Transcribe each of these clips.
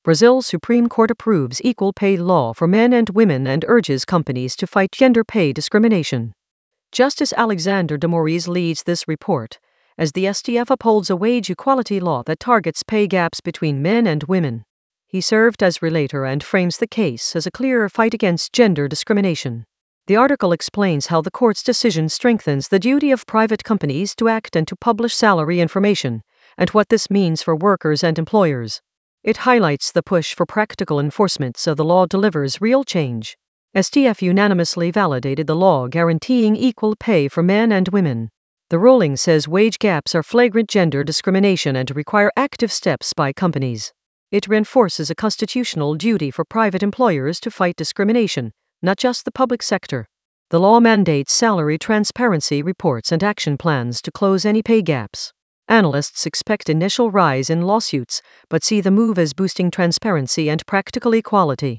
Brazil's Supreme Court approves equal pay law for men and women and urges companies to fight gender pay discrimination. Justice Alexander de Moraes leads this report, as the STF upholds a wage equality law that targets pay gaps between men and women. He served as relator and frames the case as a clear fight against gender discrimination. The article explains how the court's decision strengthens the duty of private companies to act and to publish salary information, and what this means for workers and employers. It highlights the push for practical enforcement so the law delivers real change. STF unanimously validated the law guaranteeing equal pay for men and women. The ruling says wage gaps are flagrant gender discrimination and require active steps by companies. It reinforces a constitutional duty for private employers to fight discrimination, not just the public sector. The law mandates salary transparency reports and action plans to close any pay gaps. Analysts expect initial rise in lawsuits, but see the move as boosting transparency and practical equality.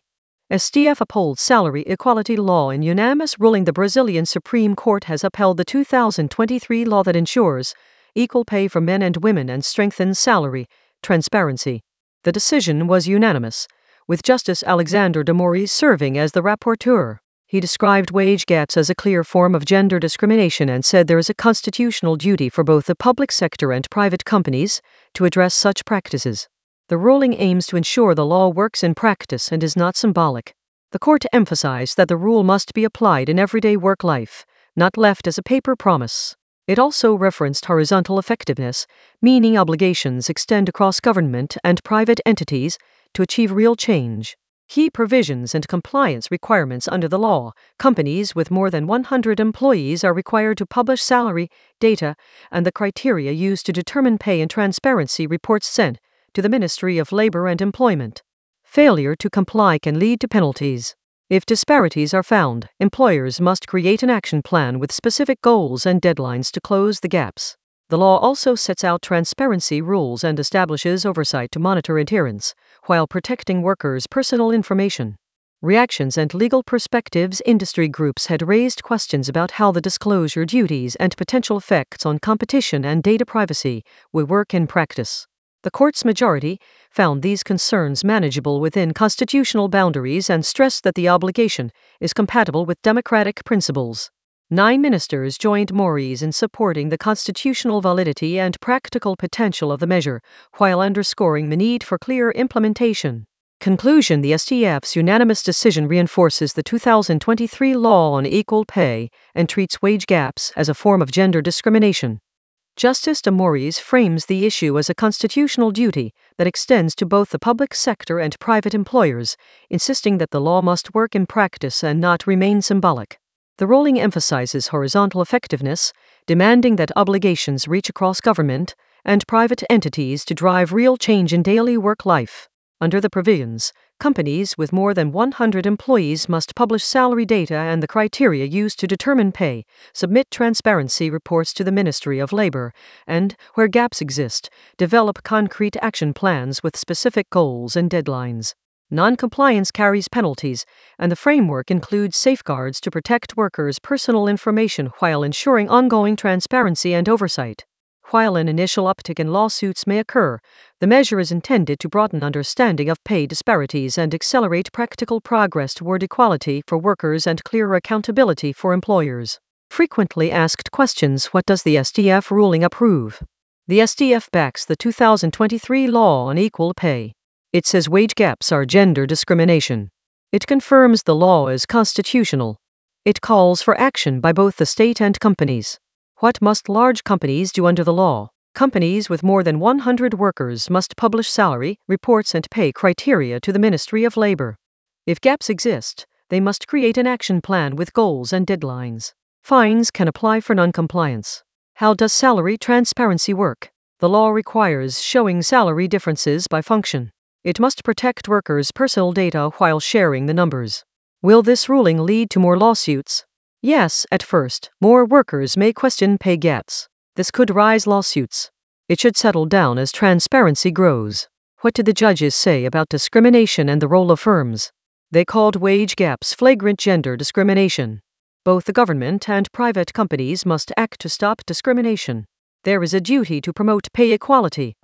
STF upholds salary equality law in unanimous ruling. The Brazilian Supreme Court has upheld the 2023 law that ensures equal pay for men and women and strengthens salary transparency. The decision was unanimous, with Justice Alexander de Moraes serving as the rapporteur. He described wage gaps as a clear form of gender discrimination and said there is a constitutional duty for both the public sector and private companies to address such practices. The ruling aims to ensure the law works in practice and is not symbolic. The court emphasized that the rule must be applied in everyday work life, not left as a paper promise. It also referenced horizontal effectiveness, meaning obligations extend across government and private entities to achieve real change. Key provisions and compliance requirements under the law: companies with more than 100 employees are required to publish salary data and the criteria used to determine pay and transparency reports sent to the Ministry of Labor and Employment. Failure to comply can lead to penalties. If disparities are found, employers must create an action plan with specific goals and deadlines to close the gaps. The law also sets out transparency rules and establishes oversight to monitor adherence, while protecting workers' personal information. Reactions and legal perspectives: industry groups had raised questions about how the disclosure duties and potential effects on competition and data privacy will work in practice. The court's majority found these concerns manageable within constitutional boundaries and stressed that the obligation is compatible with democratic principles. 9 ministers joined Moraes in supporting the constitutional validity and practical potential of the measure, while underscoring the need for clear implementation. Conclusion: the STF's unanimous decision reinforces the 2023 law on equal pay and treats wage gaps as a form of gender discrimination. Justice de Moraes frames the issue as a constitutional duty that extends to both the public sector and private employers, insisting that the law must work in practice and not remain symbolic. The ruling emphasizes horizontal effectiveness, demanding that obligations reach across government and private entities to drive real change in daily work life. Under the provisions, companies with more than 100 employees must publish salary data and the criteria used to determine pay, submit transparency reports to the Ministry of Labor, and, where gaps exist, develop concrete action plans with specific goals and deadlines. Non-compliance carries penalties, and the framework includes safeguards to protect workers' personal information while ensuring ongoing transparency and oversight. While an initial uptick in lawsuits may occur, the measure is intended to broaden understanding of pay disparities and accelerate practical progress toward equality for workers and clearer accountability for employers. Frequently asked questions: what does the STF ruling approve? The STF backs the 2023 law on equal pay. It says wage gaps are gender discrimination. It confirms the law is constitutional. It calls for action by both the state and companies. What must large companies do under the law? Companies with more than 100 workers must publish salary reports and pay criteria to the Ministry of Labor. If gaps exist, they must create an action plan with goals and deadlines. Fines can apply for non-compliance. How does salary transparency work? The law requires showing salary differences by function. It must protect workers' personal data while sharing the numbers. Will this ruling lead to more lawsuits? Yes, at first, more workers may question pay gaps. This could raise lawsuits. It should settle down as transparency grows. What did the judges say about discrimination and the role of firms? They called wage gaps flagrant gender discrimination. Both the government and private companies must act to stop discrimination. There is a duty to promote pay equality,